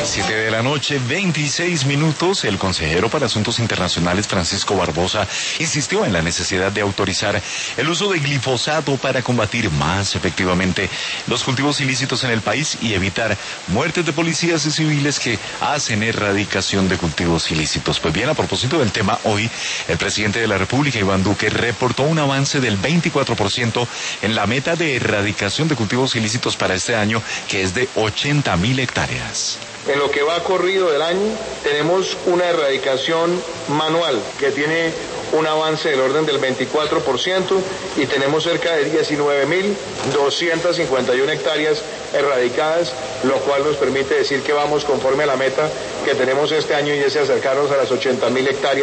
7 de la noche, 26 minutos. El consejero para Asuntos Internacionales, Francisco Barbosa, insistió en la necesidad de autorizar el uso de glifosato para combatir más efectivamente los cultivos ilícitos en el país y evitar muertes de policías y civiles que hacen erradicación de cultivos ilícitos. Pues bien, a propósito del tema, hoy el presidente de la República, Iván Duque, reportó un avance del 24% en la meta de erradicación de cultivos ilícitos para este año, que es de 80.000 hectáreas. En lo que va corrido del año, tenemos una erradicación manual que tiene un avance del orden del 24% y tenemos cerca de 19.251 hectáreas erradicadas, lo cual nos permite decir que vamos conforme a la meta que tenemos este año y es acercarnos a las 80.000 hectáreas.